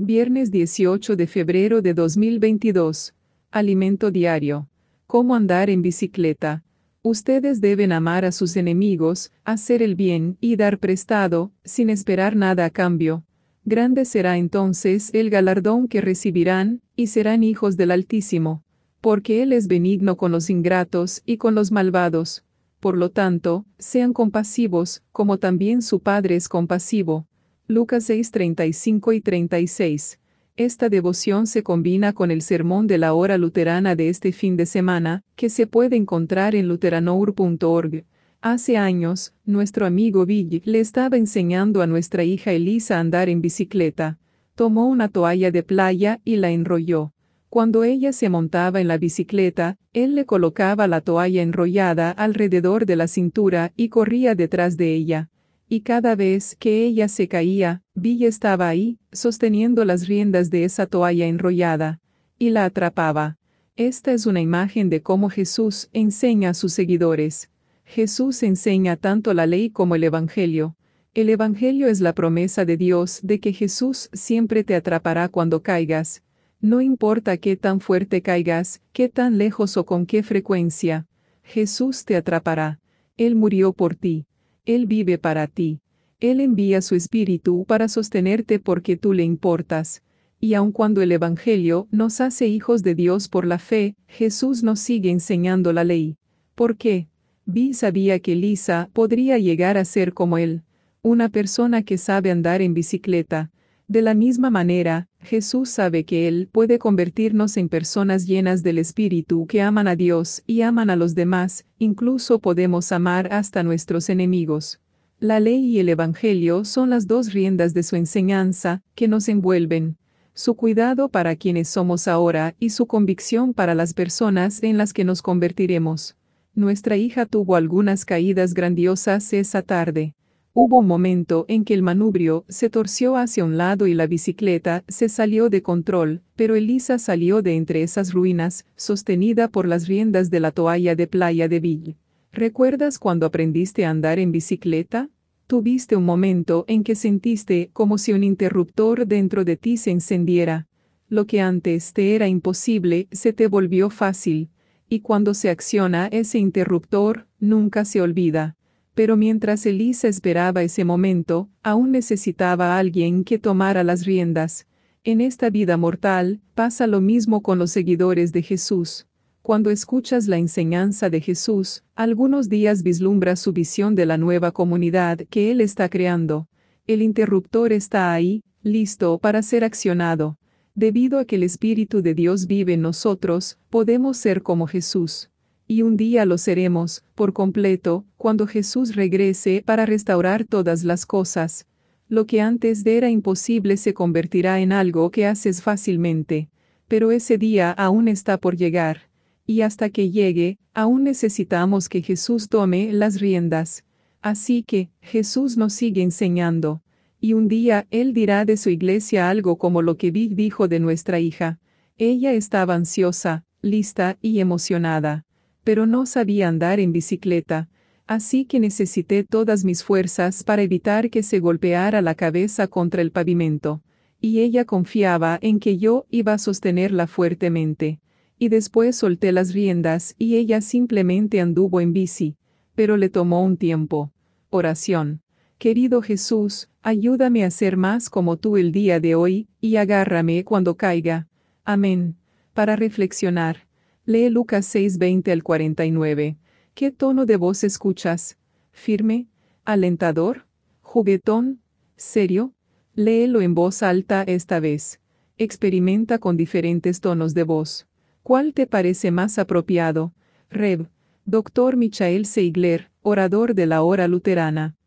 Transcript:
Viernes 18 de febrero de 2022. Alimento diario. ¿Cómo andar en bicicleta? Ustedes deben amar a sus enemigos, hacer el bien y dar prestado, sin esperar nada a cambio. Grande será entonces el galardón que recibirán, y serán hijos del Altísimo. Porque Él es benigno con los ingratos y con los malvados. Por lo tanto, sean compasivos, como también su Padre es compasivo. Lucas 6:35 y 36. Esta devoción se combina con el sermón de la hora luterana de este fin de semana, que se puede encontrar en luteranour.org. Hace años, nuestro amigo Bill le estaba enseñando a nuestra hija Elisa a andar en bicicleta. Tomó una toalla de playa y la enrolló. Cuando ella se montaba en la bicicleta, él le colocaba la toalla enrollada alrededor de la cintura y corría detrás de ella. Y cada vez que ella se caía, Bill estaba ahí, sosteniendo las riendas de esa toalla enrollada, y la atrapaba. Esta es una imagen de cómo Jesús enseña a sus seguidores. Jesús enseña tanto la ley como el Evangelio. El Evangelio es la promesa de Dios de que Jesús siempre te atrapará cuando caigas. No importa qué tan fuerte caigas, qué tan lejos o con qué frecuencia. Jesús te atrapará. Él murió por ti. Él vive para ti. Él envía su Espíritu para sostenerte porque tú le importas. Y aun cuando el Evangelio nos hace hijos de Dios por la fe, Jesús nos sigue enseñando la ley. ¿Por qué? Bill sabía que Lisa podría llegar a ser como él, una persona que sabe andar en bicicleta. De la misma manera, Jesús sabe que Él puede convertirnos en personas llenas del Espíritu que aman a Dios y aman a los demás, incluso podemos amar hasta nuestros enemigos. La ley y el Evangelio son las dos riendas de su enseñanza, que nos envuelven. Su cuidado para quienes somos ahora y su convicción para las personas en las que nos convertiremos. Nuestra hija tuvo algunas caídas grandiosas esa tarde. Hubo un momento en que el manubrio se torció hacia un lado y la bicicleta se salió de control, pero Elisa salió de entre esas ruinas, sostenida por las riendas de la toalla de playa de Bill. ¿Recuerdas cuando aprendiste a andar en bicicleta? Tuviste un momento en que sentiste como si un interruptor dentro de ti se encendiera. Lo que antes te era imposible se te volvió fácil, y cuando se acciona ese interruptor, nunca se olvida. Pero mientras Elisa esperaba ese momento, aún necesitaba a alguien que tomara las riendas. En esta vida mortal, pasa lo mismo con los seguidores de Jesús. Cuando escuchas la enseñanza de Jesús, algunos días vislumbras su visión de la nueva comunidad que Él está creando. El interruptor está ahí, listo para ser accionado. Debido a que el Espíritu de Dios vive en nosotros, podemos ser como Jesús. Y un día lo seremos, por completo, cuando Jesús regrese para restaurar todas las cosas. Lo que antes era imposible se convertirá en algo que haces fácilmente. Pero ese día aún está por llegar. Y hasta que llegue, aún necesitamos que Jesús tome las riendas. Así que, Jesús nos sigue enseñando. Y un día Él dirá de su iglesia algo como lo que Vic dijo de nuestra hija. Ella estaba ansiosa, lista y emocionada. Pero no sabía andar en bicicleta, así que necesité todas mis fuerzas para evitar que se golpeara la cabeza contra el pavimento. Y ella confiaba en que yo iba a sostenerla fuertemente. Y después solté las riendas y ella simplemente anduvo en bici. Pero le tomó un tiempo. Oración. Querido Jesús, ayúdame a ser más como tú el día de hoy, y agárrame cuando caiga. Amén. Para reflexionar. Lee Lucas 6:20 al 49. ¿Qué tono de voz escuchas? ¿Firme? ¿Alentador? ¿Juguetón? ¿Serio? Léelo en voz alta esta vez. Experimenta con diferentes tonos de voz. ¿Cuál te parece más apropiado? Rev. Dr. Michael Seigler, orador de la hora luterana.